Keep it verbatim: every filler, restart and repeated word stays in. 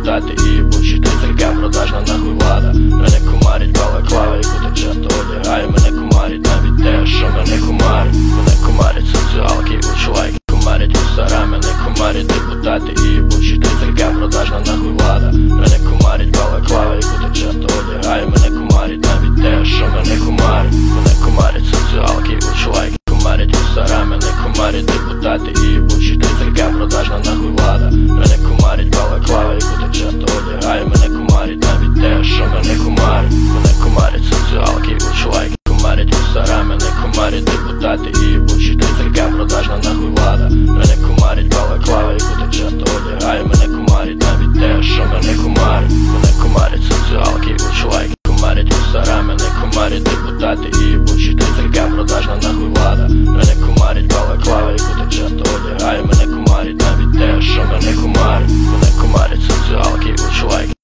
депутати і їбучі тридцятка, продажна нахуй влада. Мене кумарить балаклава, яку так часто одягає. Мене кумарить навіть те, що мене кумарить. Мене кумарить соціалки, училайки, кумарить мусора. Мене кумарить депутати і їбучі тридцятка, продажна нахуй влада. Мене кумарить балаклава, яку так часто одягає. Мене кумарить навіть те, що мене кумарить. Мене кумарить соціалки, училайки, кумарить мусора. Мене кумарить депутати і їбучі тридцятка, продажна нахуй влада.